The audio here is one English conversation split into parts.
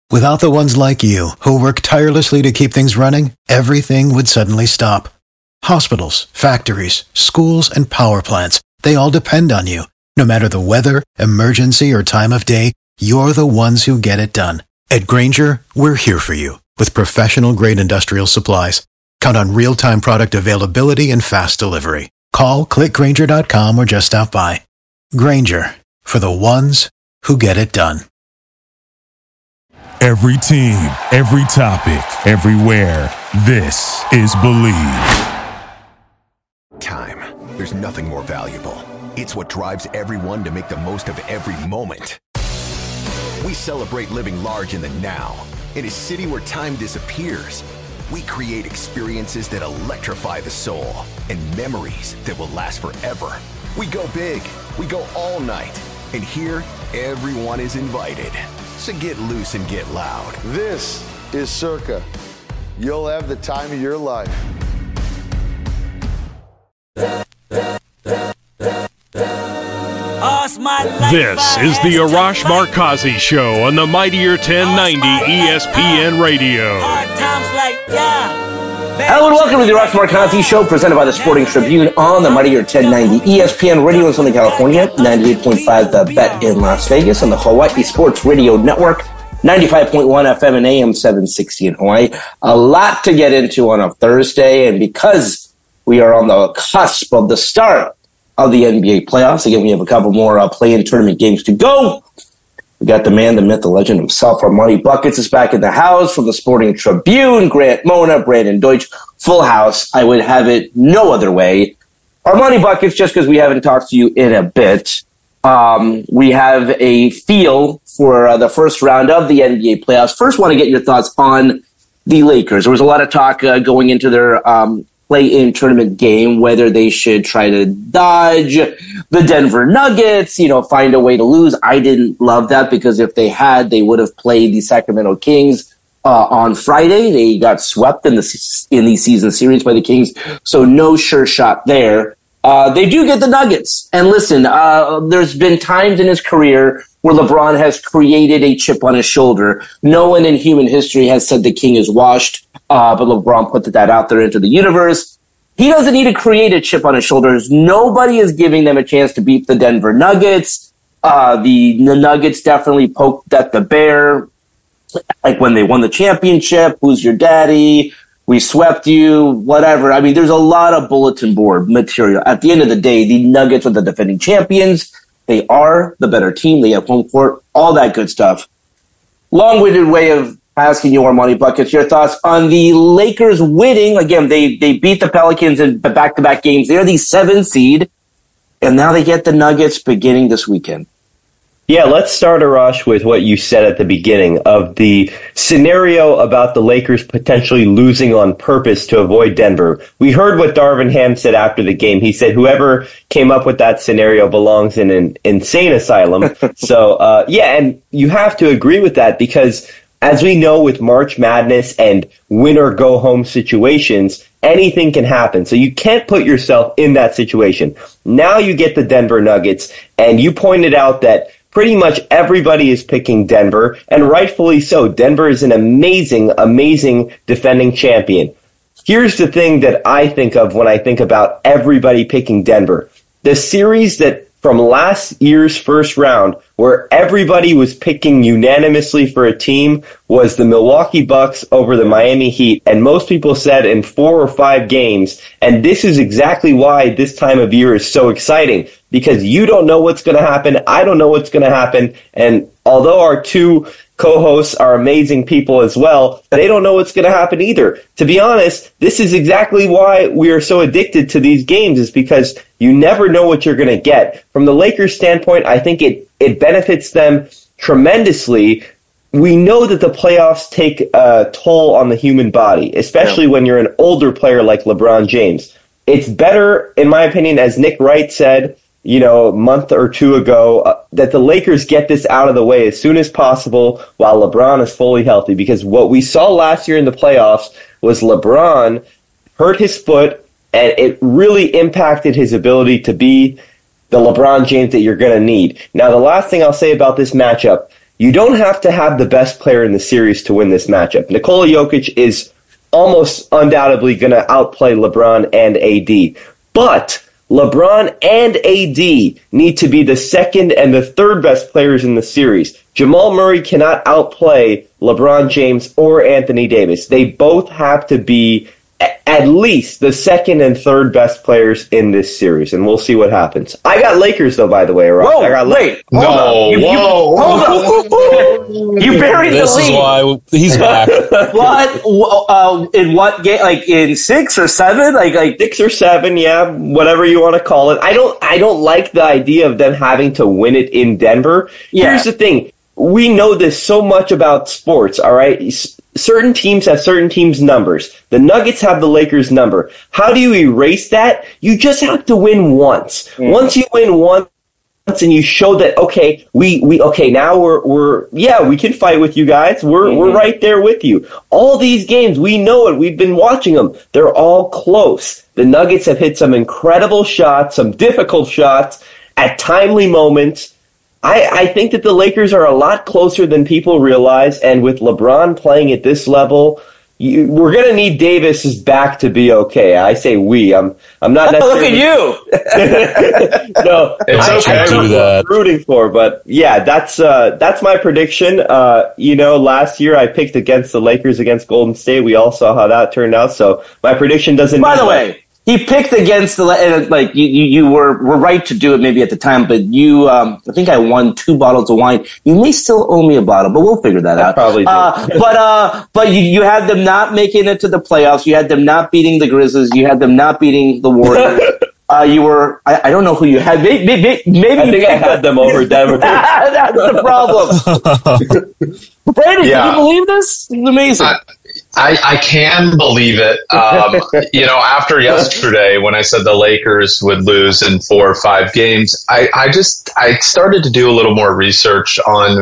Without the ones like you, who work tirelessly to keep things running, everything would suddenly stop. Hospitals, factories, schools, and power plants, they all depend on you. No matter the weather, emergency, or time of day, you're the ones who get it done. At Grainger, we're here for you with professional-grade industrial supplies. Count on real-time product availability and fast delivery. Call, click Grainger.com, or just stop by. Grainger, for the ones who get it done. Every team, every topic, everywhere. This is Believe. Time. There's nothing more valuable. It's what drives everyone to make the most of every moment. We celebrate living large in the now. In a city where time disappears, we create experiences that electrify the soul and memories that will last forever. We go big. We go all night. And here, everyone is invited. So get loose and get loud. This is Circa. You'll have the time of your life. This is the Arash Markazi Show on the Mightier 1090 ESPN Radio. Hello and welcome to the Arash Markazi Show, presented by the Sporting Tribune on the Mightier 1090 ESPN Radio in Southern California, 98.5 The Bet in Las Vegas, on the Hawaii Sports Radio Network, 95.1 FM and AM 760 in Hawaii. A lot to get into on a Thursday, and because we are on the cusp of the start of the NBA playoffs, again, we have a couple more play-in tournament games to go. We got the man, the myth, the legend himself. Our Money Buckets is back in the house from the Sporting Tribune. Grant Mona, Brandon Deutsch, full house. I would have it no other way. Our Money Buckets, just because we haven't talked to you in a bit, we have a feel for the first round of the NBA playoffs. First, want to get your thoughts on the Lakers. There was a lot of talk going into their play-in tournament game, whether they should try to dodge the Denver Nuggets, find a way to lose. I didn't love that because if they had, they would have played the Sacramento Kings on Friday. They got swept in the season series by the Kings, so no sure shot there. They do get the Nuggets. And listen, there's been times in his career where LeBron has created a chip on his shoulder. No one in human history has said the King is washed, but LeBron put that out there into the universe. He doesn't need to create a chip on his shoulders. Nobody is giving them a chance to beat the Denver Nuggets. The Nuggets definitely poked at the bear, like when they won the championship. Who's your daddy? We swept you, whatever. I mean, there's a lot of bulletin board material. At the end of the day, the Nuggets are the defending champions. They are the better team. They have home court, all that good stuff. Long-winded way of asking you, our Money Buckets, your thoughts on the Lakers winning. Again, they beat the Pelicans in back-to-back games. They're the 7th seed, and now they get the Nuggets beginning this weekend. Yeah, let's start, Arash, with what you said at the beginning of the scenario about the Lakers potentially losing on purpose to avoid Denver. We heard what Darvin Ham said after the game. He said whoever came up with that scenario belongs in an insane asylum. So, and you have to agree with that because, as we know with March Madness and win-or-go-home situations, anything can happen. So you can't put yourself in that situation. Now you get the Denver Nuggets, and you pointed out that pretty much everybody is picking Denver, and rightfully so. Denver is an amazing, amazing defending champion. Here's the thing that I think of when I think about everybody picking Denver. The series that from last year's first round, where everybody was picking unanimously for a team, was the Milwaukee Bucks over the Miami Heat, and most people said in 4 or 5 games, and this is exactly why this time of year is so exciting, because you don't know what's going to happen, I don't know what's going to happen, and although our two co-hosts are amazing people as well, they don't know what's going to happen either. To be honest, this is exactly why we are so addicted to these games, is because you never know what you're going to get. From the Lakers' standpoint, I think it benefits them tremendously. We know that the playoffs take a toll on the human body, especially when you're an older player like LeBron James. It's better, in my opinion, as Nick Wright said, a month or two ago, that the Lakers get this out of the way as soon as possible while LeBron is fully healthy. Because what we saw last year in the playoffs was LeBron hurt his foot, and it really impacted his ability to be the LeBron James that you're going to need. Now, the last thing I'll say about this matchup, You don't have to have the best player in the series to win this matchup. Nikola Jokic is almost undoubtedly going to outplay LeBron and AD. But LeBron and AD need to be the second and the third best players in the series. Jamal Murray cannot outplay LeBron James or Anthony Davis. They both have to be at least the second and third best players in this series, and we'll see what happens. I got Lakers, though, by the way, Ross. Whoa, I got wait. Hold up. You buried the lead. This is why he's back. What? In what game? Like in 6 or 7? Like 6 or 7, yeah, whatever you want to call it. I don't like the idea of them having to win it in Denver. Yeah. Here's the thing. We know this so much about sports, all right? Certain teams have certain teams' numbers. The Nuggets have the Lakers' number. How do you erase that? You just have to win once. Once you win once and you show that, okay, now we can fight with you guys. We're right there with you. All these games, we know it. We've been watching them. They're all close. The Nuggets have hit some incredible shots, some difficult shots at timely moments. I think that the Lakers are a lot closer than people realize, and with LeBron playing at this level, we're going to need Davis's back to be okay. I say we. I'm not necessarily... Look at you! No, It's okay to do that. Rooting for, but yeah, that's my prediction. Last year I picked against the Lakers against Golden State. We all saw how that turned out, so my prediction doesn't... By the way, he picked against the you were right to do it maybe at the time, but I think I won 2 bottles of wine. You may still owe me a bottle, but we'll figure that out. Probably do. But you had them not making it to the playoffs. You had them not beating the Grizzlies. You had them not beating the Warriors. I don't know who you had. Maybe I think I had them over Denver. That's the problem. Brandon, Yeah. can you believe this? It's amazing. I can believe it. After yesterday, when I said the Lakers would lose in 4 or 5 games, I started to do a little more research on,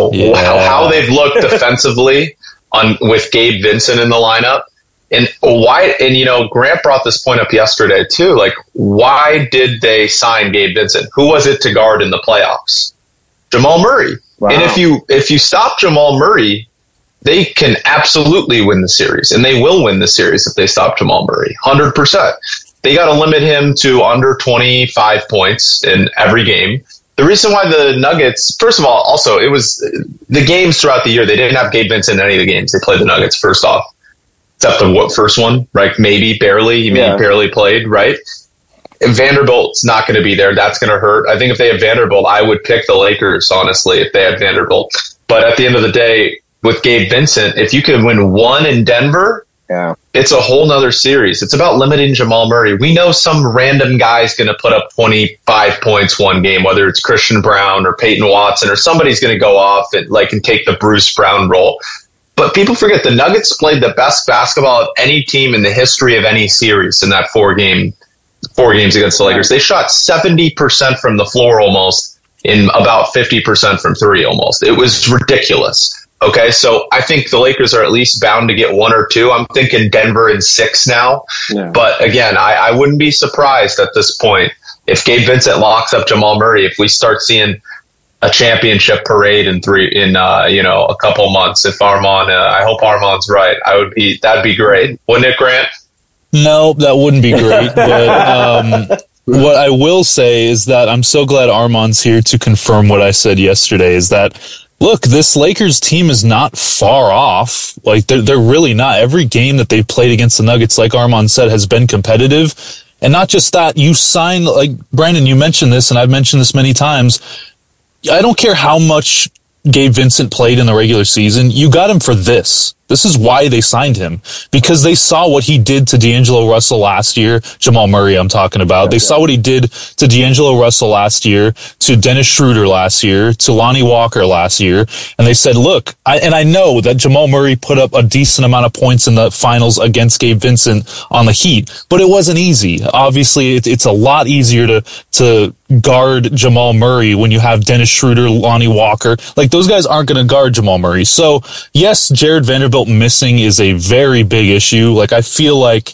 how they've looked defensively with Gabe Vincent in the lineup. And why? And Grant brought this point up yesterday too. Like, why did they sign Gabe Vincent? Who was it to guard in the playoffs? Jamal Murray. Wow. And if you stop Jamal Murray, they can absolutely win the series, and they will win the series if they stop Jamal Murray. 100%. They got to limit him to under 25 points in every game. The reason why the Nuggets, first of all, also it was the games throughout the year. They didn't have Gabe Vincent in any of the games. They played the Nuggets first off. Except the first one, right? Maybe barely. He barely played, right? Vanderbilt's not going to be there. That's going to hurt. I think if they have Vanderbilt, I would pick the Lakers, honestly, if they had Vanderbilt. But at the end of the day, with Gabe Vincent, if you can win 1 in Denver, it's a whole nother series. It's about limiting Jamal Murray. We know some random guy's going to put up 25 points one game, whether it's Christian Brown or Peyton Watson, or somebody's going to go off and take the Bruce Brown role. But people forget the Nuggets played the best basketball of any team in the history of any series in that 4 games against the Lakers. They shot 70% from the floor almost, in about 50% from 3 almost. It was ridiculous. Okay, so I think the Lakers are at least bound to get 1 or 2. I'm thinking Denver in 6 now. Yeah. But again, I wouldn't be surprised at this point if Gabe Vincent locks up Jamal Murray, if we start seeing a championship parade in a couple months. If Armand, I hope Armand's right. That'd be great. Wouldn't it, Grant? No, that wouldn't be great. But what I will say is that I'm so glad Armand's here to confirm what I said yesterday, is that, look, this Lakers team is not far off. Like, they're really not. Every game that they've played against the Nuggets, like Armand said, has been competitive. And not just that, you sign, like, Brandon, you mentioned this, and I've mentioned this many times, I don't care how much Gabe Vincent played in the regular season. You got him for this. This is why they signed him, because they saw what he did to D'Angelo Russell last year. Jamal Murray, I'm talking about. They saw what he did to D'Angelo Russell last year, to Dennis Schroeder last year, to Lonnie Walker last year. And they said, look, I know that Jamal Murray put up a decent amount of points in the finals against Gabe Vincent on the Heat, but it wasn't easy. Obviously, it's a lot easier to guard Jamal Murray when you have Dennis Schroeder, Lonnie Walker. Like, those guys aren't going to guard Jamal Murray. So, yes, Jared Vanderbilt missing is a very big issue. Like, I feel like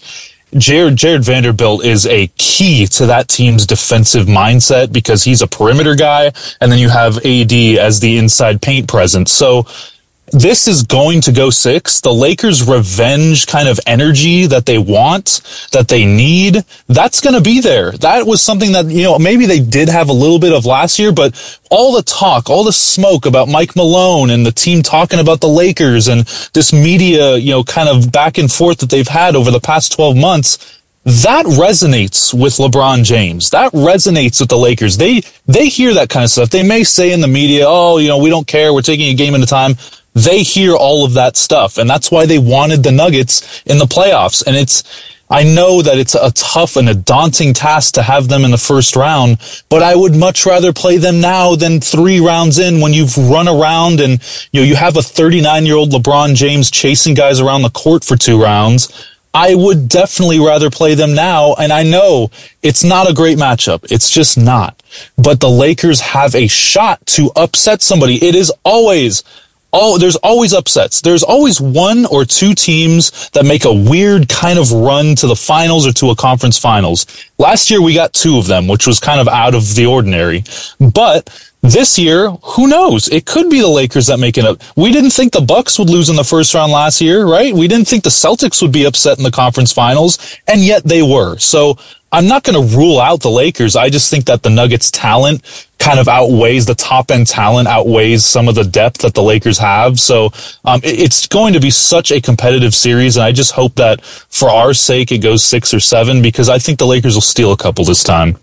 Jared Vanderbilt is a key to that team's defensive mindset because he's a perimeter guy, and then you have AD as the inside paint presence. So this is going to go 6. The Lakers' revenge kind of energy that they want, that they need, that's going to be there. That was something that, maybe they did have a little bit of last year, but all the talk, all the smoke about Mike Malone and the team talking about the Lakers and this media, kind of back and forth that they've had over the past 12 months, that resonates with LeBron James. That resonates with the Lakers. They hear that kind of stuff. They may say in the media, we don't care, we're taking a game at a time. They hear all of that stuff, and that's why they wanted the Nuggets in the playoffs. And I know that it's a tough and a daunting task to have them in the first round, but I would much rather play them now than 3 rounds in when you've run around and you have a 39-year-old LeBron James chasing guys around the court for 2 rounds. I would definitely rather play them now, and I know it's not a great matchup. It's just not. But the Lakers have a shot to upset somebody. It is always... there's always upsets. There's always 1 or 2 teams that make a weird kind of run to the finals or to a conference finals. Last year we got 2 of them, which was kind of out of the ordinary. But this year, who knows? It could be the Lakers that make it up. We didn't think the Bucks would lose in the first round last year, right? We didn't think the Celtics would be upset in the conference finals, and yet they were. So I'm not going to rule out the Lakers. I just think that the Nuggets' talent kind of outweighs, the top-end talent outweighs some of the depth that the Lakers have. So it's going to be such a competitive series, and I just hope that for our sake it goes 6 or 7, because I think the Lakers will steal a couple this time.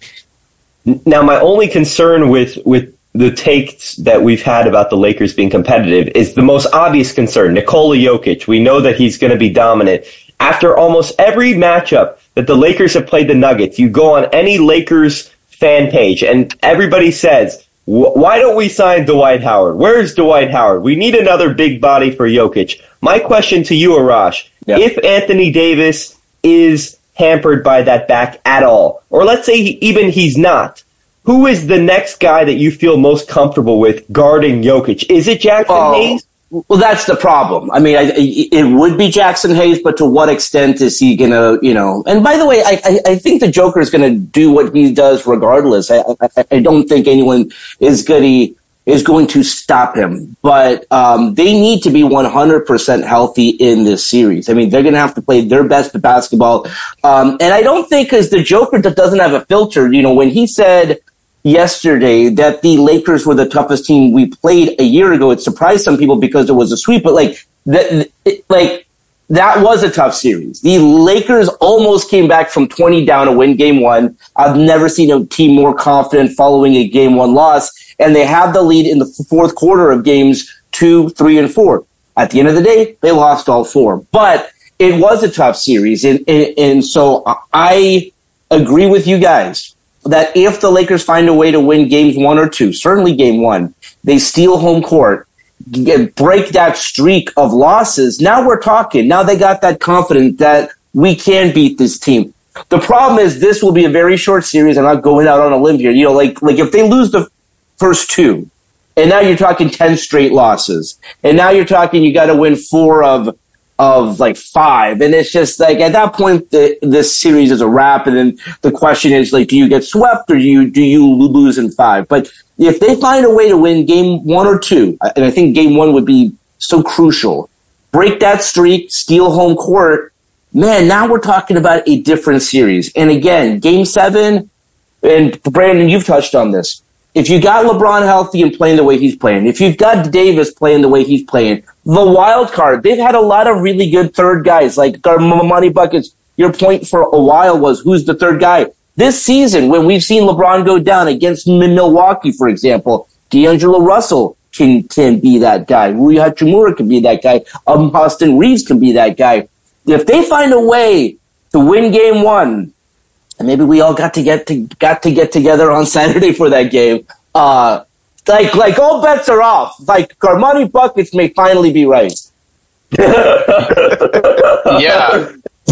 Now, my only concern with the takes that we've had about the Lakers being competitive is the most obvious concern, Nikola Jokic. We know that he's going to be dominant. After almost every matchup that the Lakers have played the Nuggets, you go on any Lakers fan page and everybody says, why don't we sign Dwight Howard? Where's Dwight Howard? We need another big body for Jokic. My question to you, Arash, if Anthony Davis is hampered by that back at all, or let's say even he's not, who is the next guy that you feel most comfortable with guarding Jokic? Is it Jackson Hayes? Well, that's the problem. I mean, it would be Jackson Hayes, but to what extent is he going to, And by the way, I think the Joker is going to do what he does regardless. I don't think anyone is going to stop him. But they need to be 100% healthy in this series. I mean, they're going to have to play their best basketball. And I don't think because the Joker doesn't have a filter. When he said yesterday that the Lakers were the toughest team we played a year ago, it surprised some people because it was a sweep, but that was a tough series. The Lakers almost came back from 20 down to win game 1. I've never seen a team more confident following a game 1 loss, and they have the lead in the fourth quarter of games 2, 3, and 4. At the end of the day, they lost all 4, but it was a tough series, and so I agree with you guys that if the Lakers find a way to win games 1 or 2, certainly game 1, they steal home court, break that streak of losses, now we're talking. Now they got that confidence that we can beat this team. The problem is this will be a very short series. I'm not going out on a limb here. Like if they lose the first 2, and now you're talking 10 straight losses, and now you're talking you got to win 4 of 5, and it's just like at that point this series is a wrap, and then the question is do you get swept or do you lose in 5? But if they find a way to win game 1 or 2, and I think game 1 would be so crucial, break that streak, steal home court, man, now we're talking about a different series. And again, game 7, and Brandon, you've touched on this. If you got LeBron healthy and playing the way he's playing, if you've got Davis playing the way he's playing, the wild card, they've had a lot of really good third guys, like Money Buckets. Your point for a while was who's the third guy. This season, when we've seen LeBron go down against Milwaukee, for example, D'Angelo Russell can be that guy. Rui Hachimura can be that guy. Austin Reeves can be that guy. If they find a way to win game 1, and maybe we all got to get together on Saturday for that game. Like all bets are off. Like Armani Buckets may finally be right. Yeah.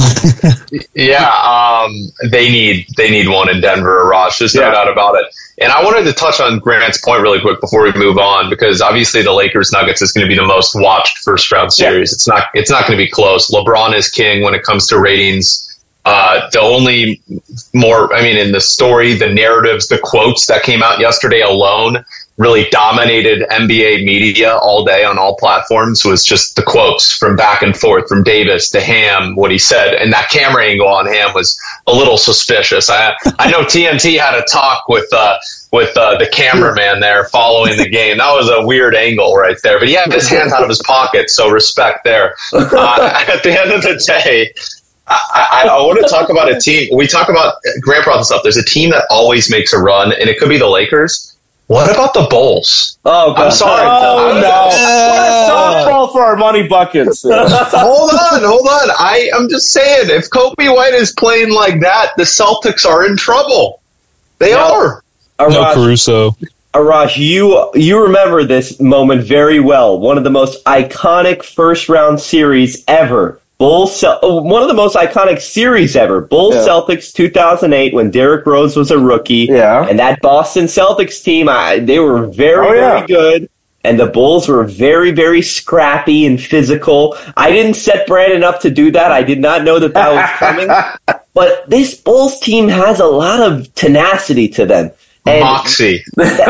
They need one in Denver, Arash. There's no doubt about it. And I wanted to touch on Grant's point really quick before we move on, because obviously the Lakers Nuggets is going to be the most watched first round series. It's not going to be close. LeBron is king when it comes to ratings. The only in the story, the narratives, the quotes that came out yesterday alone really dominated NBA media all day on all platforms was just the quotes from back and forth from Davis to Ham, what he said. And that camera angle on Ham was a little suspicious. I know TNT had a talk with the cameraman there following the game. That was a weird angle right there, but he had his hands out of his pocket. So respect there. At the end of the day, I want to talk about a team. We talk about Grant brought this up. There's a team that always makes a run, and it could be the Lakers. What about the Bulls? Oh, God. I'm sorry. Oh, no. Softball for our money buckets. Hold on. I'm just saying, if Kobe White is playing like that, the Celtics are in trouble. They are. No Caruso. Arash, you remember this moment very well. One of the most iconic first-round series ever. One of the most iconic series ever. Bulls Celtics 2008 when Derrick Rose was a rookie. Yeah. And that Boston Celtics team, they were very good. And the Bulls were very, very scrappy and physical. I didn't set Brandon up to do that. I did not know that was coming. But this Bulls team has a lot of tenacity to them. And Moxie.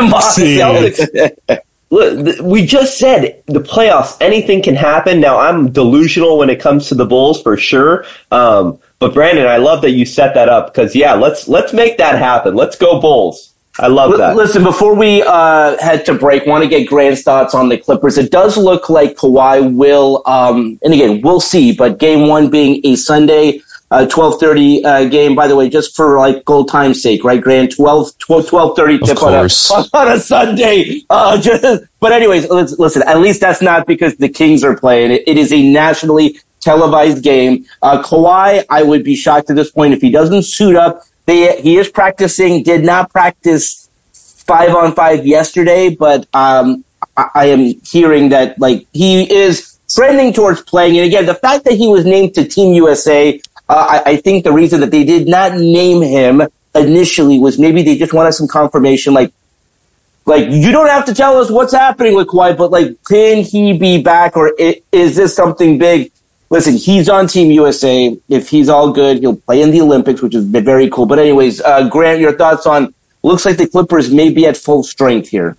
Celtics. Look, we just said the playoffs, anything can happen. Now, I'm delusional when it comes to the Bulls for sure. But Brandon, I love that you set that up because, let's make that happen. Let's go Bulls. I love that. Listen, before we head to break, want to get Grant's thoughts on the Clippers. It does look like Kawhi will, and again, we'll see, but game one being a Sunday, 12:30 game, by the way, just for like goal time's sake, right, Grant? 12:30 tip on a Sunday. But anyways, listen, at least that's not because the Kings are playing. It is a nationally televised game. Kawhi, I would be shocked at this point if he doesn't suit up. He is practicing, did not practice 5-on-5 yesterday, but I am hearing that like he is trending towards playing. And again, the fact that he was named to Team USA, I think the reason that they did not name him initially was maybe they just wanted some confirmation. Like you don't have to tell us what's happening with Kawhi, but like, can he be back or is this something big? Listen, he's on Team USA. If he's all good, he'll play in the Olympics, which is very cool. But anyways, Grant, your thoughts on, looks like the Clippers may be at full strength here.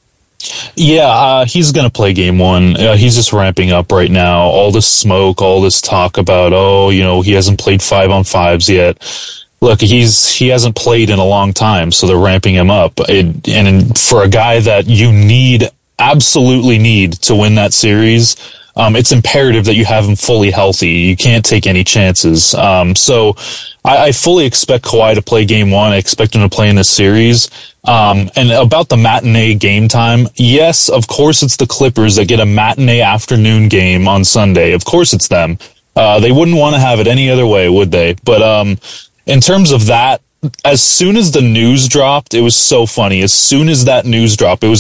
Yeah, he's going to play game one. He's just ramping up right now. All this smoke, all this talk about, he hasn't played 5-on-5s yet. Look, he hasn't played in a long time, so they're ramping him up. And for a guy that you absolutely need to win that series, it's imperative that you have him fully healthy. You can't take any chances. So I fully expect Kawhi to play game one. I expect him to play in this series. And about the matinee game time, yes, of course it's the Clippers that get a matinee afternoon game on Sunday. Of course it's them. They wouldn't want to have it any other way, would they? But in terms of that, as soon as the news dropped, it was so funny. As soon as that news dropped, it was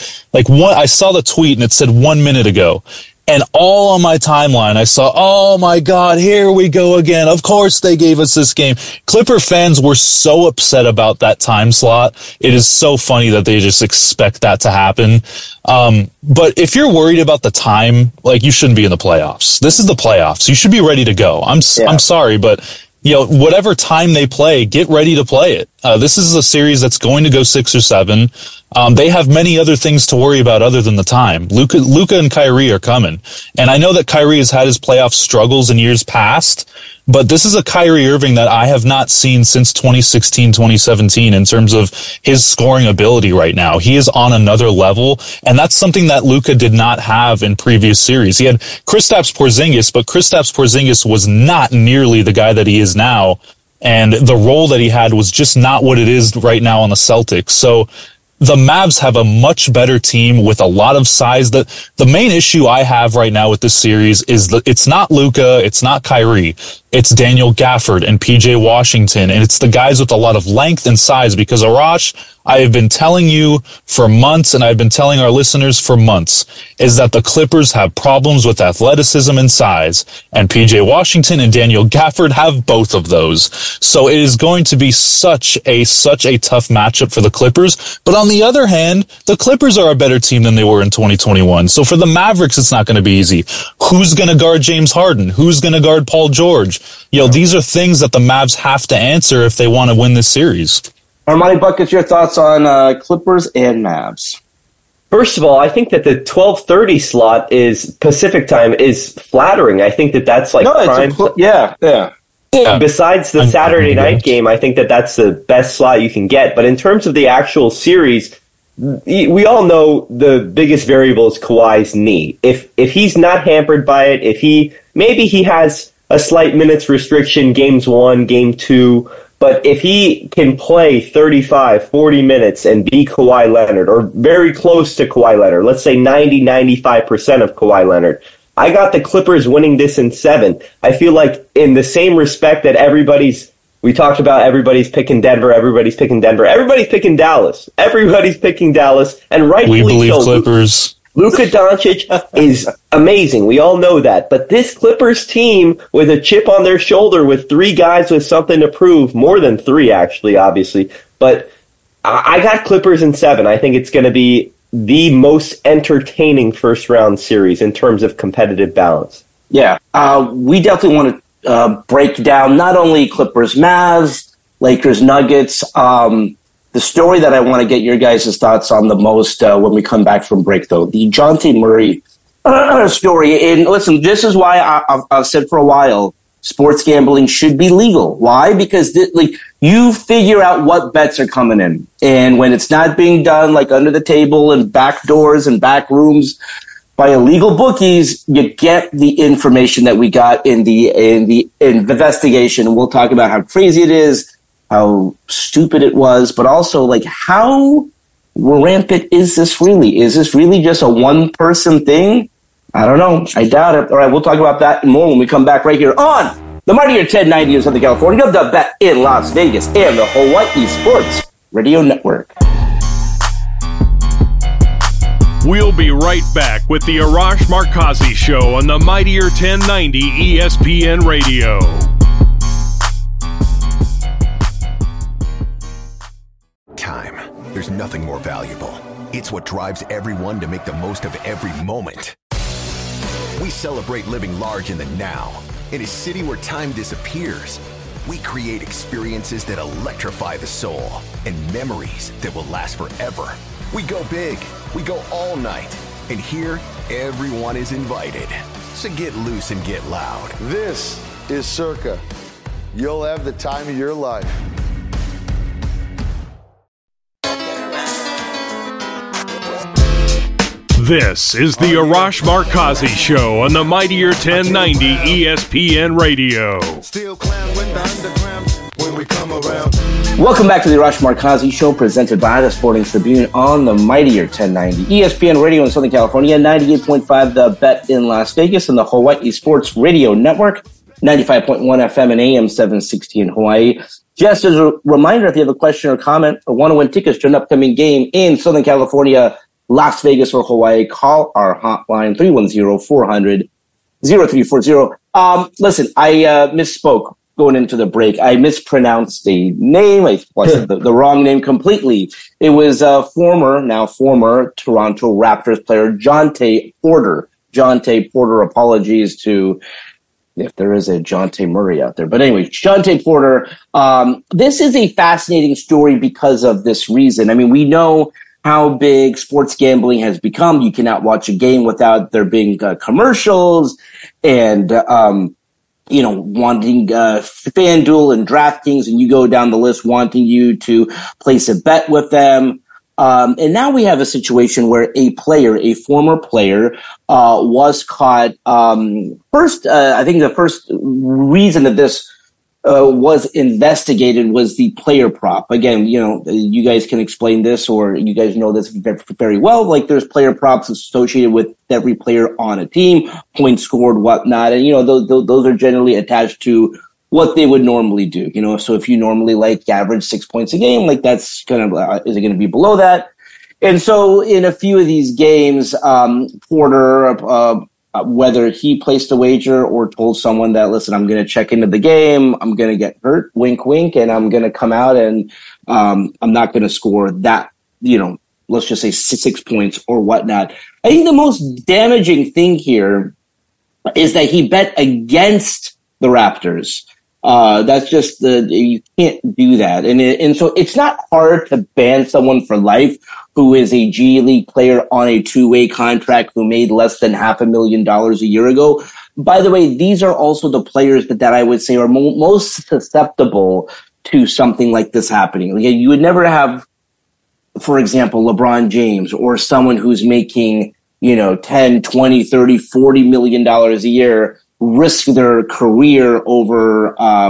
I saw the tweet and it said 1 minute ago. And all on my timeline, I saw, oh my God, here we go again. Of course they gave us this game. Clipper fans were so upset about that time slot. It is so funny that they just expect that to happen. But if you're worried about the time, you shouldn't be in the playoffs. This is the playoffs. You should be ready to go. I'm sorry, but whatever time they play, get ready to play it. This is a series that's going to go 6 or 7. They have many other things to worry about other than the time. Luka and Kyrie are coming. And I know that Kyrie has had his playoff struggles in years past, but this is a Kyrie Irving that I have not seen since 2016, 2017 in terms of his scoring ability right now. He is on another level, and that's something that Luka did not have in previous series. He had Kristaps Porzingis, but Kristaps Porzingis was not nearly the guy that he is now, and the role that he had was just not what it is right now on the Celtics. So the Mavs have a much better team with a lot of size. The main issue I have right now with this series is that it's not Luka, it's not Kyrie, it's Daniel Gafford and PJ Washington, and it's the guys with a lot of length and size because Arash, I have been telling you for months, and I've been telling our listeners for months, is that the Clippers have problems with athleticism and size, and PJ Washington and Daniel Gafford have both of those. So it is going to be such a tough matchup for the Clippers. But on on the other hand, the Clippers are a better team than they were in 2021. So for the Mavericks, it's not going to be easy. Who's going to guard James Harden? Who's going to guard Paul George? These are things that the Mavs have to answer if they want to win this series. Armani Buckets, your thoughts on Clippers and Mavs? First of all, I think that the 12:30 slot is Pacific time is flattering. I think that's like prime. Yeah. Besides the Saturday night game, I think that's the best slot you can get. But in terms of the actual series, we all know the biggest variable is Kawhi's knee. If he's not hampered by it, if he has a slight minutes restriction, games 1, game 2. But if he can play 35, 40 minutes and be Kawhi Leonard, or very close to Kawhi Leonard, let's say 90, 95% of Kawhi Leonard, I got the Clippers winning this in 7. I feel like in the same respect that we talked about everybody's picking Denver, everybody's picking Dallas. Everybody's picking Dallas, and rightfully so. We believe Clippers. Luka Doncic is amazing. We all know that. But this Clippers team with a chip on their shoulder with 3 guys with something to prove, more than 3 actually, obviously. But I got Clippers in 7. I think it's going to be the most entertaining first-round series in terms of competitive balance. Yeah. We definitely want to break down not only Clippers, Mavs, Lakers, Nuggets, the story that I want to get your guys' thoughts on the most when we come back from break, though, the Dejounte Murray story. And listen, this is why I've said for a while, sports gambling should be legal. Why? Because you figure out what bets are coming in. And when it's not being done like under the table and back doors and back rooms by illegal bookies, you get the information that we got in the investigation. And we'll talk about how crazy it is, how stupid it was, but also how rampant is this really? Is this really just a one-person thing? I don't know. I doubt it. All right, we'll talk about that and more when we come back right here on the Mightier 1090 in Southern California, the Bet in Las Vegas, and the Hawaii Sports Radio Network. We'll be right back with the Arash Markazi Show on the Mightier 1090 ESPN Radio. Time. There's nothing more valuable. It's what drives everyone to make the most of every moment. We celebrate living large in the now. In a city where time disappears, we create experiences that electrify the soul and memories that will last forever. We go big. We go all night. And here, everyone is invited. So get loose and get loud. This is Circa. You'll have the time of your life. This is the Arash Markazi Show on the Mightier 1090 ESPN Radio. Welcome back to the Arash Markazi Show, presented by the Sporting Tribune on the Mightier 1090 ESPN Radio in Southern California, 98.5 The Bet in Las Vegas, and the Hawaii Sports Radio Network, 95.1 FM and AM 760 in Hawaii. Just as a reminder, if you have a question or comment or want to win tickets to an upcoming game in Southern California, Las Vegas, or Hawaii, call our hotline, 310-400-0340. Listen, I misspoke going into the break. I mispronounced the name. I said the wrong name completely. It was former Toronto Raptors player, Jontay Porter. Jontay Porter, apologies to if there is a Dejounte Murray out there. But anyway, Jontay Porter, this is a fascinating story because of this reason. I mean, we know how big sports gambling has become. You cannot watch a game without there being commercials and, wanting FanDuel and DraftKings, and you go down the list wanting you to place a bet with them. And now we have a situation where a former player, was caught. I think the first reason that this was investigated was the player prop. Again, you guys can explain this, or you guys know this very well. Like, there's player props associated with every player on a team, points scored, whatnot. And, those are generally attached to what they would normally do. So if you normally average 6 points a game, that's is it going to be below that? And so in a few of these games, Porter, whether he placed a wager or told someone that, listen, I'm going to check into the game, I'm going to get hurt, wink, wink, and I'm going to come out and I'm not going to score that let's just say 6 points or whatnot. I think the most damaging thing here is that he bet against the Raptors. That's just you can't do that. And so it's not hard to ban someone for life who is a G League player on a 2-way contract who made less than $500,000 a year ago. By the way, these are also the players that I would say are most susceptible to something like this happening. Like, you would never have, for example, LeBron James or someone who's making, 10, 20, 30, $40 million a year risk their career over, a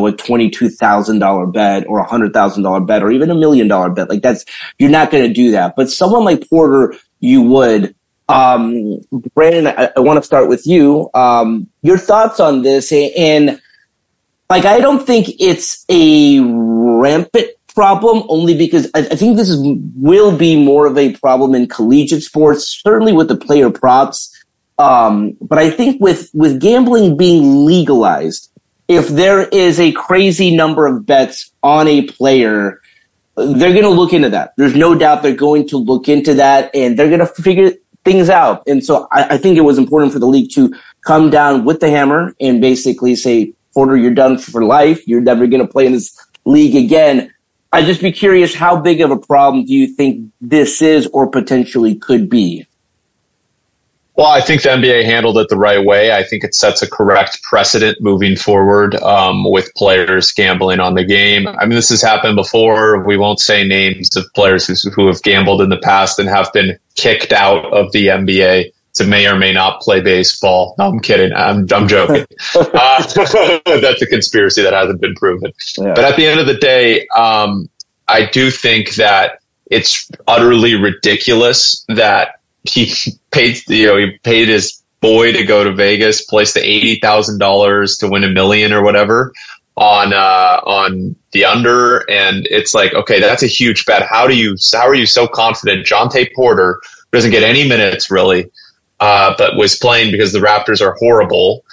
$22,000 bet or $100,000 bet or even $1 million bet. Like, you're not going to do that. But someone like Porter, you would. Brandon, I want to start with you. Your thoughts on this, and I don't think it's a rampant problem, only because I think this will be more of a problem in collegiate sports, certainly with the player props. But I think with gambling being legalized, if there is a crazy number of bets on a player, they're going to look into that. There's no doubt they're going to look into that, and they're going to figure things out. And so I think it was important for the league to come down with the hammer and basically say, Porter, you're done for life. You're never going to play in this league again. I'd just be curious, how big of a problem do you think this is or potentially could be? Well, I think the NBA handled it the right way. I think it sets a correct precedent moving forward with players gambling on the game. I mean, this has happened before. We won't say names of players who have gambled in the past and have been kicked out of the NBA to may or may not play baseball. No, I'm kidding. I'm joking. That's a conspiracy that hasn't been proven. Yeah. But at the end of the day, I do think that it's utterly ridiculous that he paid his boy to go to Vegas, placed the $80,000 to win $1 million or whatever on the under, and it's like, okay, that's a huge bet. How are you so confident Jontay Porter, who doesn't get any minutes really, but was playing because the Raptors are horrible,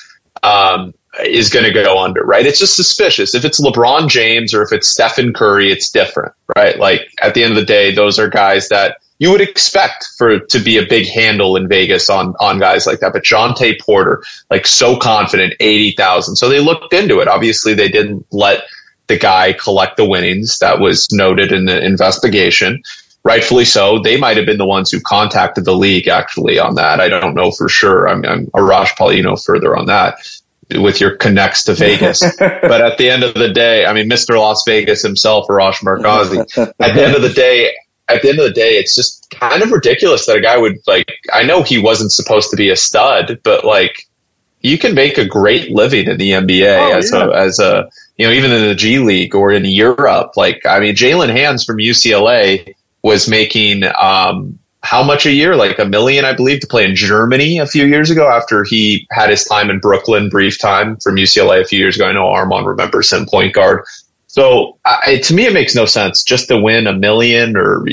is going to go under, right? It's just suspicious. If it's LeBron James or if it's Stephen Curry, it's different, right? Like, at the end of the day, those are guys that you would expect to be a big handle in Vegas on guys like that. But Jontay Porter, so confident, 80,000. So they looked into it. Obviously, they didn't let the guy collect the winnings. That was noted in the investigation. Rightfully so. They might have been the ones who contacted the league actually on that. I don't know for sure. I'm Arash, probably further on that with your connects to Vegas. But at the end of the day, I mean, Mr. Las Vegas himself, Arash Markazi, at the end of the day, it's just kind of ridiculous that a guy would I know he wasn't supposed to be a stud, but you can make a great living in the NBA as a even in the G League or in Europe. Jalen Hands from UCLA was making, how much a year? $1 million, I believe, to play in Germany a few years ago after he had his time in Brooklyn, brief time from UCLA a few years ago. I know Armand remembers him, point guard. So to me, it makes no sense just to win $1 million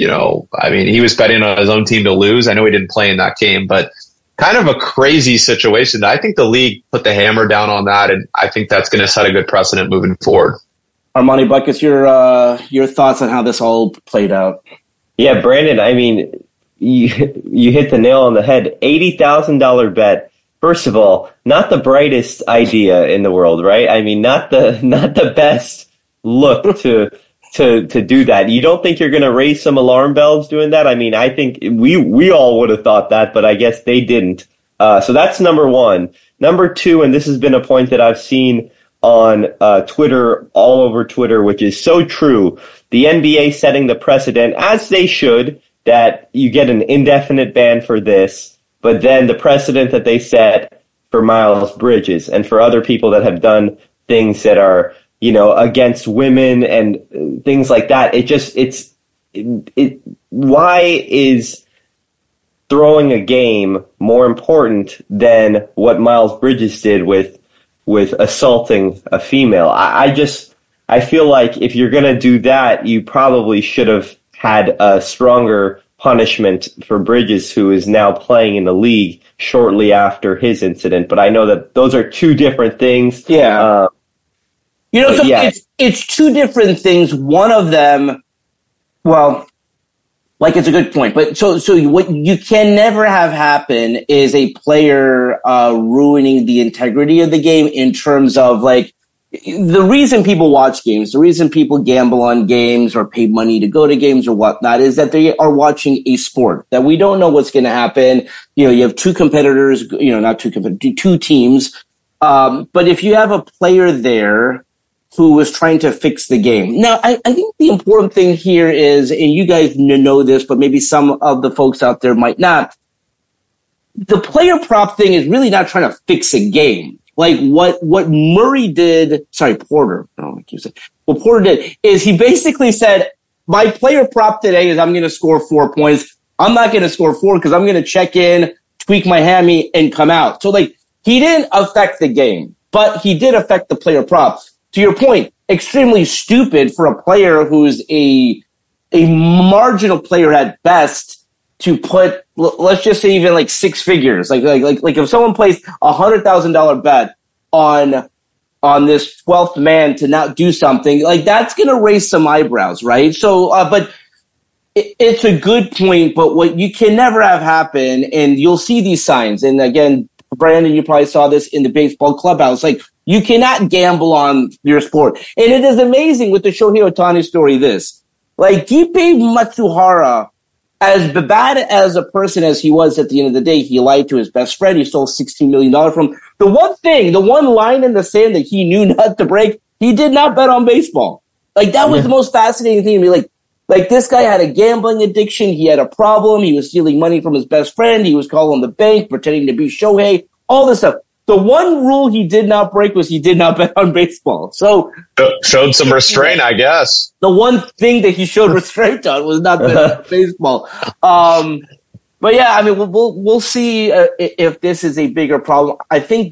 he was betting on his own team to lose. I know he didn't play in that game, but kind of a crazy situation. I think the league put the hammer down on that, and I think that's going to set a good precedent moving forward. Armani Buckets, your thoughts on how this all played out? Yeah, Brandon, I mean, you hit the nail on the head. $80,000 bet. First of all, not the brightest idea in the world, right? I mean, not the best look to do that. You don't think you're going to raise some alarm bells doing that? I mean, I think we all would have thought that, but I guess they didn't. So that's number one. Number two, and this has been a point that I've seen on Twitter, all over Twitter, which is so true. The NBA setting the precedent, as they should, that you get an indefinite ban for this, but then the precedent that they set for Miles Bridges and for other people that have done things that are, against women and things like that. Why is throwing a game more important than what Miles Bridges did with assaulting a female? I feel like if you're going to do that, you probably should have had a stronger punishment for Bridges, who is now playing in the league shortly after his incident. But I know that those are two different things. Yeah. It's two different things. One of them, well, Like, it's a good point. But so what you can never have happen is a player ruining the integrity of the game in terms of, like, the reason people watch games, the reason people gamble on games or pay money to go to games or whatnot is that they are watching a sport that we don't know what's going to happen. You know, you have two competitors, you know, not two competitors, two teams. But if you have a player there who was trying to fix the game. Now, I think the important thing here is, and you guys know this, but maybe some of the folks out there might not, the player prop thing is really not trying to fix a game. Like what Murray did, Porter. What Porter did is he basically said, my player prop today is I'm going to score 4 points. I'm not going to score 4 because I'm going to check in, tweak my hammy, and come out. So, like, he didn't affect the game, but he did affect the player props. To your point, extremely stupid for a player who's a marginal player at best to put, let's just say, even like 6 figures. Like if someone placed $100,000 bet on this 12th man to not do something, like, that's going to raise some eyebrows, right? So, but it's a good point. But what you can never have happen, and you'll see these signs. And again, Brandon, you probably saw this in the baseball clubhouse. Like, you cannot gamble on your sport. And it is amazing with the Shohei Ohtani story, this. Like, Gipe Matsuhara, as bad as a person as he was at the end of the day, he lied to his best friend. He stole $16 million from him. The one line in the sand that he knew not to break, he did not bet on baseball. Like, that was the most fascinating thing to me. Like, this guy had a gambling addiction. He had a problem. He was stealing money from his best friend. He was calling the bank, pretending to be Shohei, all this stuff. The one rule he did not break was he did not bet on baseball. So showed some restraint, I guess. The one thing that he showed restraint on was not bet on baseball. But yeah, I mean, we'll see if this is a bigger problem. I think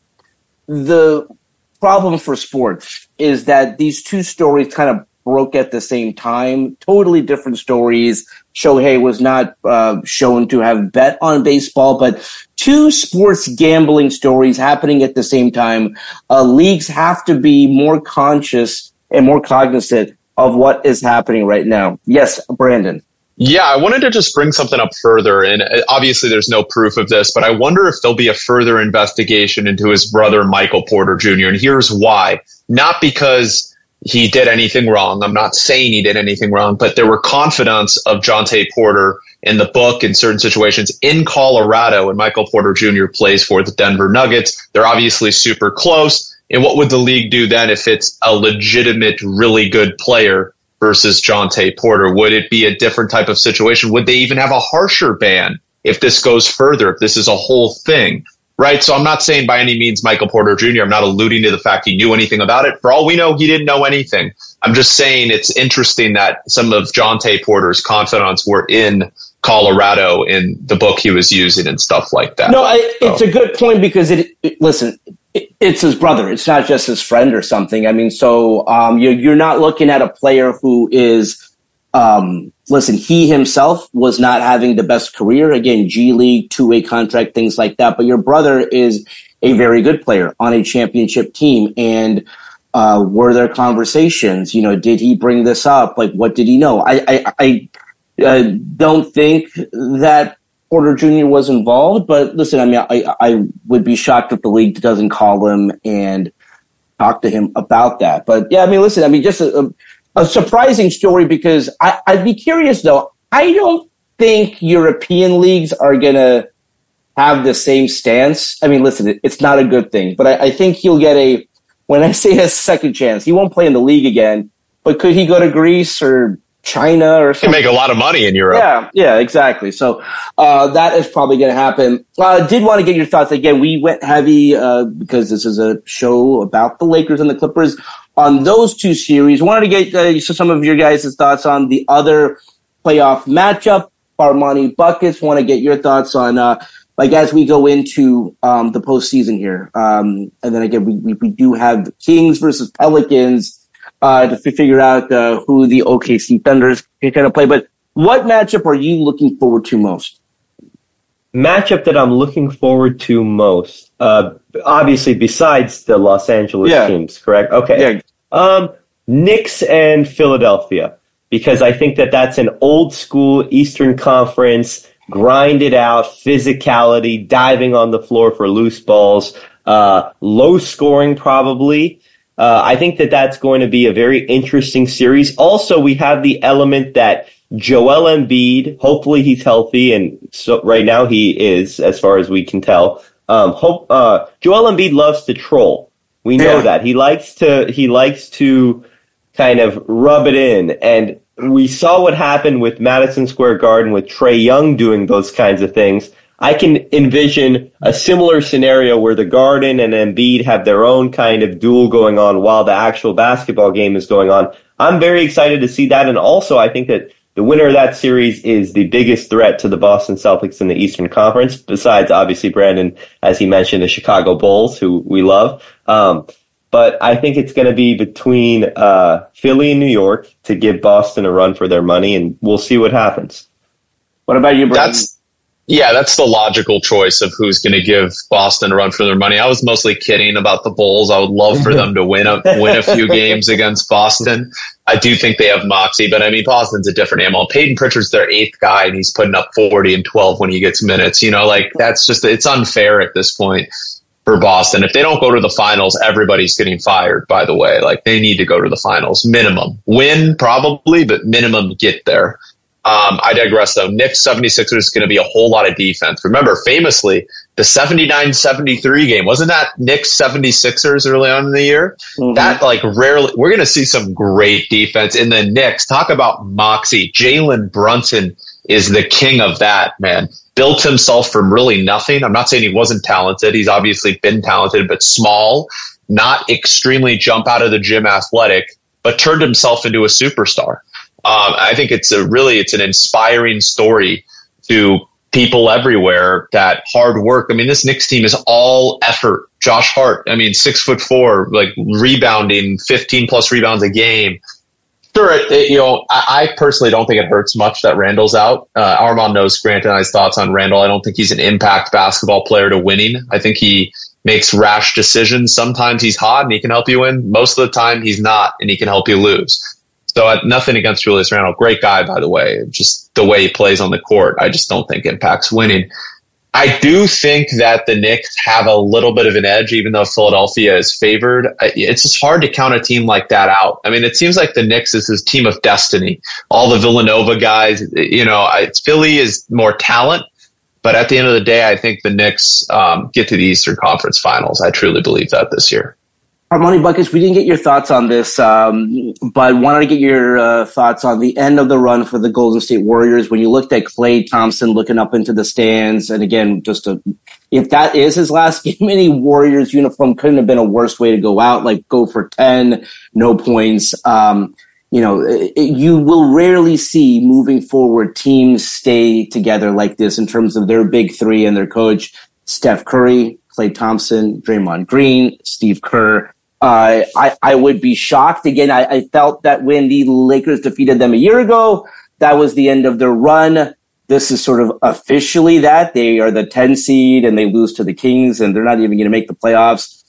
the problem for sports is that these two stories kind of broke at the same time. Totally different stories. Shohei was not shown to have bet on baseball, but two sports gambling stories happening at the same time. Leagues have to be more conscious and more cognizant of what is happening right now. Yes, Brandon. Yeah, I wanted to just bring something up further, and obviously there's no proof of this, but I wonder if there'll be a further investigation into his brother, Michael Porter Jr., and here's why. Not because he did anything wrong. I'm not saying he did anything wrong, but there were confidants of Jontay Porter in the book in certain situations in Colorado, and Michael Porter Jr. plays for the Denver Nuggets. They're obviously super close. And what would the league do then if it's a legitimate, really good player versus Jontay Porter? Would it be a different type of situation? Would they even have a harsher ban if this goes further, if this is a whole thing? Right. So I'm not saying by any means Michael Porter Jr. I'm not alluding to the fact he knew anything about it. For all we know, he didn't know anything. I'm just saying it's interesting that some of Jontay Porter's confidants were in Colorado in the book he was using and stuff like that. No, it's a good point because it's his brother. It's not just his friend or something. I mean, so you're not looking at a player who is he himself was not having the best career. Again, G League, two-way contract, things like that. But your brother is a very good player on a championship team. And were there conversations? You know, did he bring this up? Like, what did he know? I don't think that Porter Jr. was involved. But listen, I mean, I would be shocked if the league doesn't call him and talk to him about that. But yeah, I mean, listen, I mean, just a surprising story because I'd be curious, though. I don't think European leagues are going to have the same stance. I mean, listen, it's not a good thing, but I think he'll get when I say a second chance, he won't play in the league again, but could he go to Greece or China or something? He can make a lot of money in Europe. Yeah, exactly. So that is probably going to happen. Did want to get your thoughts. Again, we went heavy because this is a show about the Lakers and the Clippers on those two series. Wanted to get some of your guys' thoughts on the other playoff matchup, Armani Buckets. Want to get your thoughts on as we go into the postseason here. And then again, we do have the Kings versus Pelicans to figure out who the OKC Thunders can kind of play. But what matchup are you looking forward to most? Matchup that I'm looking forward to most, obviously besides the Los Angeles teams, correct? Okay. Yeah. Knicks and Philadelphia. because I think that that's an old school Eastern Conference, grind it out, physicality, diving on the floor for loose balls, low scoring probably. I think that that's going to be a very interesting series. Also, we have the element that Joel Embiid, hopefully he's healthy, and so right now he is, as far as we can tell. Joel Embiid loves to troll. We know that. He likes to kind of rub it in. And we saw what happened with Madison Square Garden with Trae Young doing those kinds of things. I can envision a similar scenario where the Garden and Embiid have their own kind of duel going on while the actual basketball game is going on. I'm very excited to see that. And also, I think that the winner of that series is the biggest threat to the Boston Celtics in the Eastern Conference, besides, obviously, Brandon, as he mentioned, the Chicago Bulls, who we love. But I think it's going to be between Philly and New York to give Boston a run for their money, and we'll see what happens. What about you, Brandon? That's the logical choice of who's going to give Boston a run for their money. I was mostly kidding about the Bulls. I would love for them to win a few games against Boston. I do think they have moxie, but I mean, Boston's a different animal. Peyton Pritchard's their 8th guy, and he's putting up 40 and 12 when he gets minutes. That's just, it's unfair at this point for Boston. If they don't go to the finals, everybody's getting fired, by the way. They need to go to the finals, minimum. Win, probably, but minimum get there. I digress, though. Knicks 76ers is going to be a whole lot of defense. Remember, famously, the 79-73 game, wasn't that Knicks 76ers early on in the year? Mm-hmm. That, rarely, we're going to see some great defense in the Knicks. Talk about moxie. Jalen Brunson is the king of that, man. Built himself from really nothing. I'm not saying he wasn't talented. He's obviously been talented, but small, not extremely jump out of the gym athletic, but turned himself into a superstar. I think it's an inspiring story to people everywhere that hard work. I mean, this Knicks team is all effort. Josh Hart, 6'4", rebounding, 15 plus rebounds a game. Sure, I personally don't think it hurts much that Randall's out. Armand knows Grant and I's thoughts on Randall. I don't think he's an impact basketball player to winning. I think he makes rash decisions. Sometimes he's hot and he can help you win. Most of the time he's not and he can help you lose. So nothing against Julius Randle. Great guy, by the way. Just the way he plays on the court, I just don't think impacts winning. I do think that the Knicks have a little bit of an edge, even though Philadelphia is favored. It's just hard to count a team like that out. I mean, it seems like the Knicks is this team of destiny. All the Villanova guys, Philly is more talent. But at the end of the day, I think the Knicks get to the Eastern Conference Finals. I truly believe that this year. Armani Buckets, we didn't get your thoughts on this, but wanted to get your thoughts on the end of the run for the Golden State Warriors. When you looked at Klay Thompson looking up into the stands, and again, if that is his last game in a Warriors uniform, couldn't have been a worse way to go out. Go for 10, no points. You will rarely see moving forward teams stay together like this in terms of their big three and their coach, Steph Curry, Klay Thompson, Draymond Green, Steve Kerr. I would be shocked. Again, I felt that when the Lakers defeated them a year ago, that was the end of their run. This is sort of officially that. They are the 10 seed and they lose to the Kings and they're not even going to make the playoffs.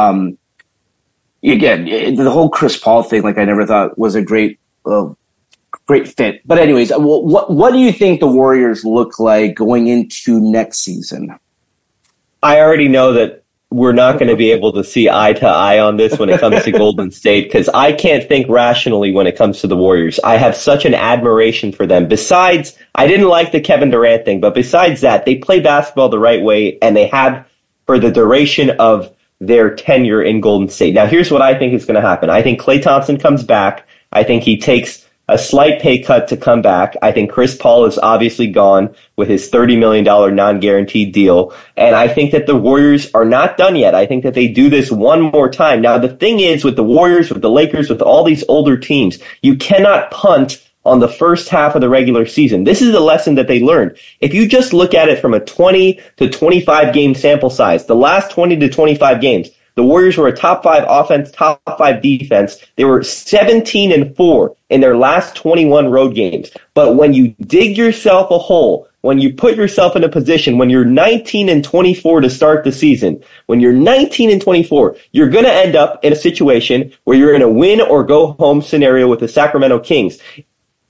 Again, the whole Chris Paul thing, I never thought was a great fit. But anyways, what do you think the Warriors look like going into next season? I already know that we're not going to be able to see eye to eye on this when it comes to Golden State, because I can't think rationally when it comes to the Warriors. I have such an admiration for them. Besides, I didn't like the Kevin Durant thing, but besides that, they play basketball the right way, and they have for the duration of their tenure in Golden State. Now, here's what I think is going to happen. I think Klay Thompson comes back. I think he takes a slight pay cut to come back. I think Chris Paul is obviously gone with his $30 million non-guaranteed deal. And I think that the Warriors are not done yet. I think that they do this one more time. Now, the thing is with the Warriors, with the Lakers, with all these older teams, you cannot punt on the first half of the regular season. This is the lesson that they learned. If you just look at it from a 20 to 25 game sample size, the last 20 to 25 games, the Warriors were a top 5 offense, top 5 defense. They were 17-4 in their last 21 road games. But when you dig yourself a hole, when you put yourself in a position, when you're 19-24 to start the season, when you're 19-24, you're going to end up in a situation where you're in a win or go home scenario with the Sacramento Kings.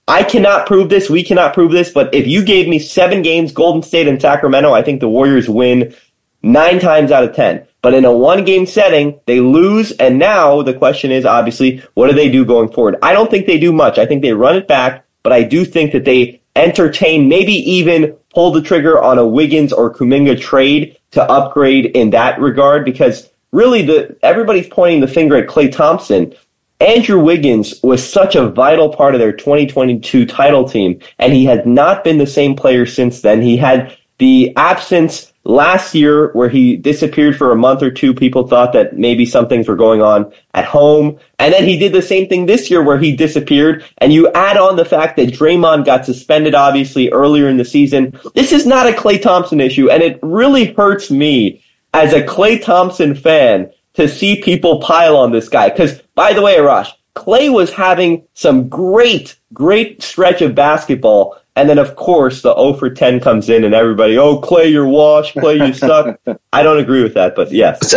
I cannot prove this. We cannot prove this. But if you gave me 7 games, Golden State and Sacramento, I think the Warriors win 9 times out of 10. But in a 1-game setting, they lose. And now the question is, obviously, what do they do going forward? I don't think they do much. I think they run it back. But I do think that they entertain, maybe even pull the trigger on a Wiggins or Kuminga trade to upgrade in that regard. Because really, everybody's pointing the finger at Klay Thompson. Andrew Wiggins was such a vital part of their 2022 title team, and he has not been the same player since then. He had the absence last year where he disappeared for a month or two. People thought that maybe some things were going on at home. And then he did the same thing this year where he disappeared. And you add on the fact that Draymond got suspended, obviously, earlier in the season. This is not a Klay Thompson issue, and it really hurts me as a Klay Thompson fan to see people pile on this guy. Because, by the way, Arash, Klay was having some great stretch of basketball. And then, of course, the 0 for 10 comes in and everybody, oh, Klay, you're washed. Klay, you suck. I don't agree with that, but yes. It's an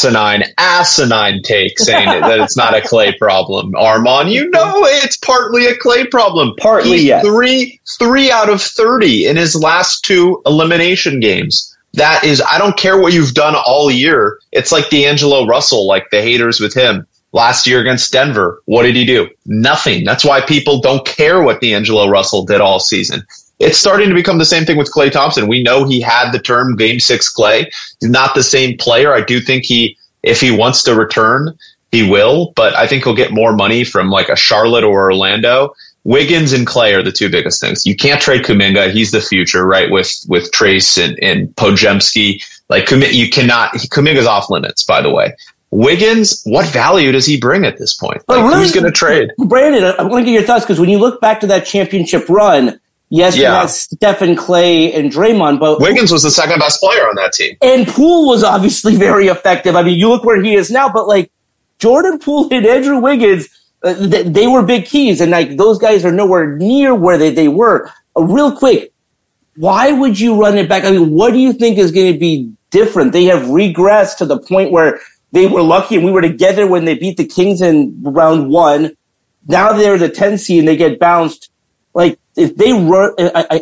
asinine take saying that it's not a Klay problem. Armand, you know it's partly a Klay problem. Partly, yes. 3 out of 30 in his last 2 elimination games. That is, I don't care what you've done all year. It's like D'Angelo Russell, like the haters with him. Last year against Denver, what did he do? Nothing. That's why people don't care what D'Angelo Russell did all season. It's starting to become the same thing with Klay Thompson. We know he had the term Game 6 Klay. He's not the same player. I do think if he wants to return, he will, but I think he'll get more money from like a Charlotte or Orlando. Wiggins and Klay are the 2 biggest things. You can't trade Kuminga. He's the future, right? With Trace and Podziemski. Like you cannot, Kuminga's off limits, by the way. Wiggins, what value does he bring at this point? Like, really, who's going to trade? Brandon, I want to get your thoughts, because when you look back to that championship run, yes, you had Stephen, Klay, and Draymond, but Wiggins was the second best player on that team. And Poole was obviously very effective. I mean, you look where he is now, but like Jordan Poole and Andrew Wiggins, they were big keys, and like those guys are nowhere near where they were. Real quick, why would you run it back? I mean, what do you think is going to be different? They have regressed to the point where they were lucky, and we were together when they beat the Kings in round 1. Now they're the 10 seed and they get bounced. Like if they run,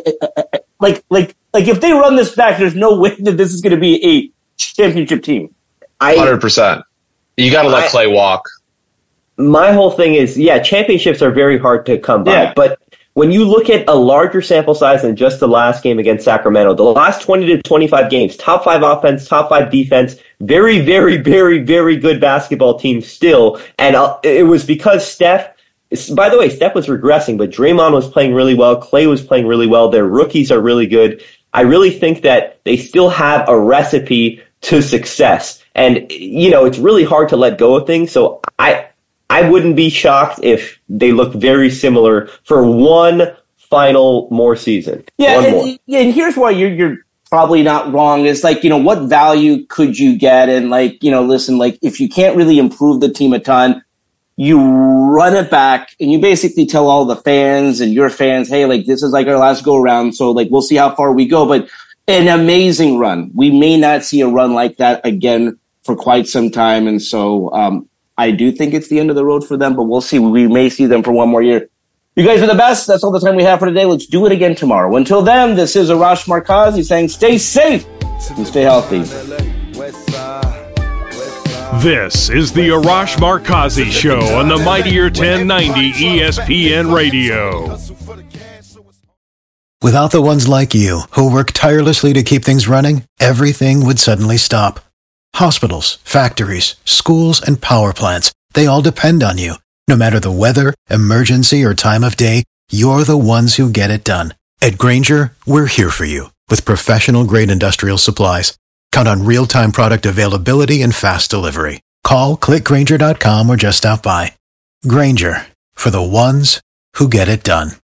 if they run this back, there's no way that this is going to be a championship team. 100%. You got to let Klay walk. My whole thing is, championships are very hard to come by, but when you look at a larger sample size than just the last game against Sacramento, the last 20 to 25 games, top 5 offense, top 5 defense, very, very, very, very good basketball team still. And it was because Steph, by the way, Steph was regressing, but Draymond was playing really well. Klay was playing really well. Their rookies are really good. I really think that they still have a recipe to success. And, it's really hard to let go of things. So I wouldn't be shocked if they look very similar for one final more season. And here's why you're probably not wrong. Is like, what value could you get? And like, listen, like if you can't really improve the team a ton, you run it back and you basically tell all the fans and your fans, hey, like this is like our last go around. So like, we'll see how far we go, but an amazing run. We may not see a run like that again for quite some time. And so, I do think it's the end of the road for them, but we'll see. We may see them for one more year. You guys are the best. That's all the time we have for today. Let's do it again tomorrow. Until then, this is Arash Markazi saying stay safe and stay healthy. This is the Arash Markazi Show on the Mightier 1090 ESPN Radio. Without the ones like you, who work tirelessly to keep things running, everything would suddenly stop. Hospitals, factories, schools, and power plants, they all depend on you. No matter the weather, emergency, or time of day, you're the ones who get it done. At Grainger, we're here for you with professional-grade industrial supplies. Count on real-time product availability and fast delivery. Call, click Grainger.com, or just stop by. Grainger, for the ones who get it done.